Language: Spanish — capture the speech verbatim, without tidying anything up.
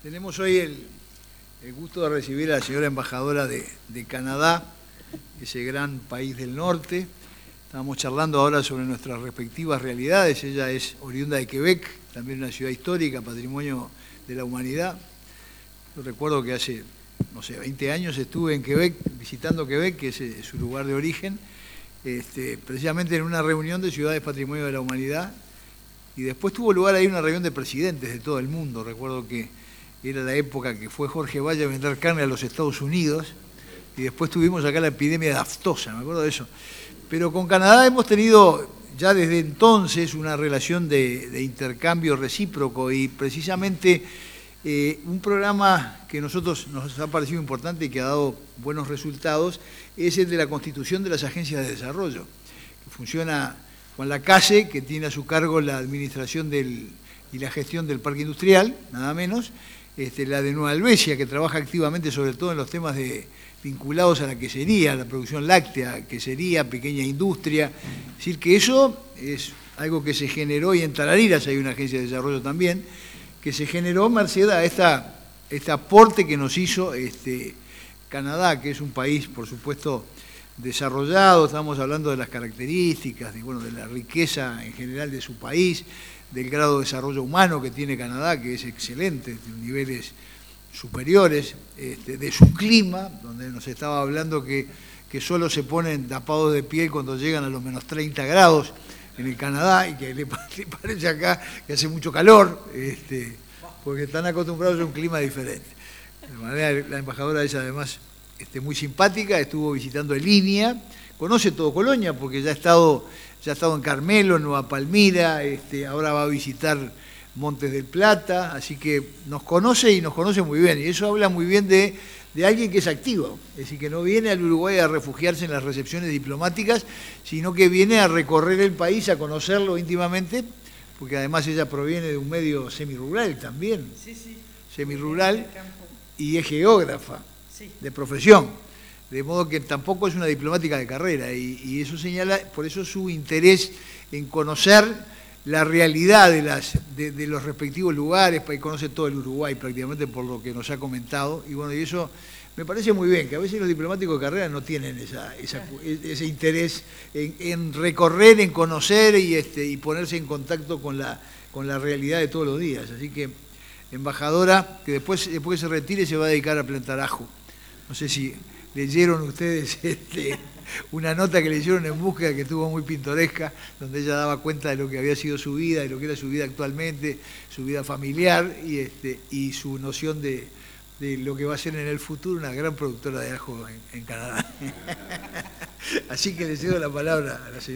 Tenemos hoy el, el gusto de recibir a la señora embajadora de, de Canadá, ese gran país del norte. Estábamos charlando ahora sobre nuestras respectivas realidades. Ella es oriunda de Quebec, también una ciudad histórica, patrimonio de la humanidad. Yo recuerdo que hace, no sé, veinte años estuve en Quebec, visitando Quebec, que es, es su lugar de origen, este, precisamente en una reunión de ciudades patrimonio de la humanidad. Y después tuvo lugar ahí una reunión de presidentes de todo el mundo. Recuerdo que era la época que fue Jorge Valle a vender carne a los Estados Unidos, y después tuvimos acá la epidemia de aftosa, me acuerdo de eso. Pero con Canadá hemos tenido ya desde entonces una relación de, de intercambio recíproco, y precisamente eh, un programa que a nosotros nos ha parecido importante y que ha dado buenos resultados es el de la constitución de las agencias de desarrollo, que funciona con la CASE, que tiene a su cargo la administración del, y la gestión del parque industrial, nada menos, este, la de Nueva Helvecia, que trabaja activamente sobre todo en los temas de, vinculados a la quesería, la producción láctea, quesería, pequeña industria. Es decir, que eso es algo que se generó, y en Tarariras hay una agencia de desarrollo también, que se generó merced a esta, este aporte que nos hizo este, Canadá, que es un país, por supuesto, desarrollado. Estamos hablando de las características, de, bueno, de la riqueza en general de su país, del grado de desarrollo humano que tiene Canadá, que es excelente, de niveles superiores, este, de su clima, donde nos estaba hablando que, que solo se ponen tapados de piel cuando llegan a los menos treinta grados en el Canadá, y que le, le parece acá que hace mucho calor, este, porque están acostumbrados a un clima diferente. De manera, la embajadora es además este, muy simpática, estuvo visitando en línea, conoce todo Colonia porque ya ha estado, ya ha estado en Carmelo, en Nueva Palmira, este, ahora va a visitar Montes del Plata, así que nos conoce y nos conoce muy bien, y eso habla muy bien de, de alguien que es activo, es decir, que no viene al Uruguay a refugiarse en las recepciones diplomáticas, sino que viene a recorrer el país, a conocerlo íntimamente, porque además ella proviene de un medio semirural también, sí, sí. semirural, y es geógrafa, sí, de profesión, de modo que tampoco es una diplomática de carrera, y, y eso señala, por eso su interés en conocer la realidad de, las, de, de los respectivos lugares, y conoce todo el Uruguay prácticamente por lo que nos ha comentado, y bueno, y eso me parece muy bien, que a veces los diplomáticos de carrera no tienen esa, esa, ese interés en, en recorrer, en conocer y, este, y ponerse en contacto con la, con la realidad de todos los días. Así que, embajadora, que después, después que se retire se va a dedicar a plantar ajo. No sé si leyeron ustedes este, una nota que le hicieron en Búsqueda, que estuvo muy pintoresca, donde ella daba cuenta de lo que había sido su vida, de lo que era su vida actualmente, su vida familiar y, este, y su noción de, de lo que va a ser en el futuro una gran productora de ajo en, en Canadá. Así que le cedo la palabra a la señora.